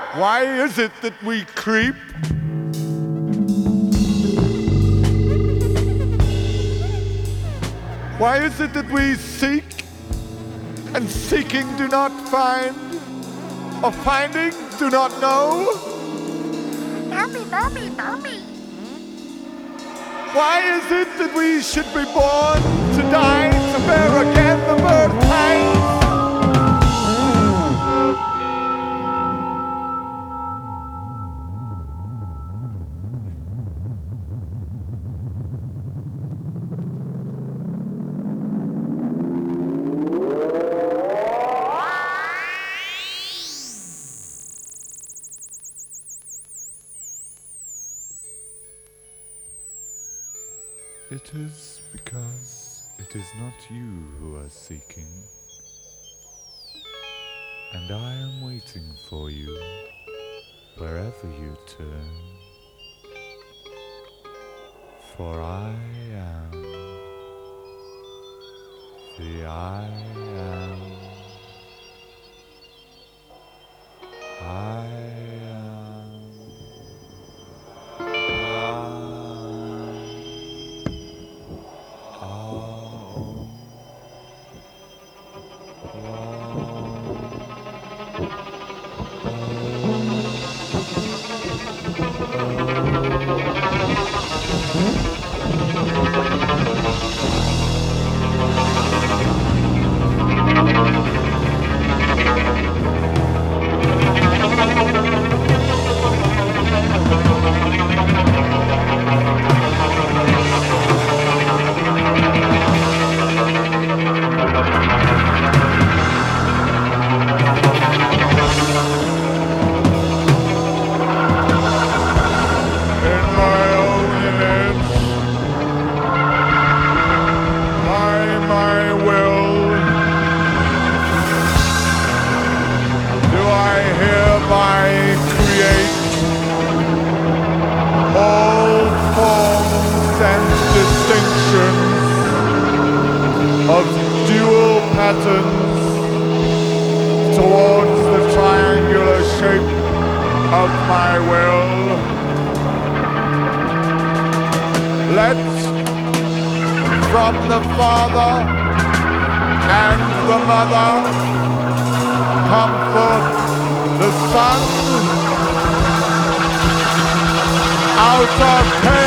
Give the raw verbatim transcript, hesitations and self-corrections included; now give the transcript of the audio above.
Why is it that we creep? Why is it that we seek and seeking do not find, or finding do not know? Mommy, mommy, mommy. Why is it that we should be born to die, to bear again the birth pangs? It is because it is not you who are seeking, and I am waiting for you wherever you turn, for I am the I am. I am. Of dual patterns towards the triangular shape of my will. Let from the Father and the Mother come forth the Son out of pain.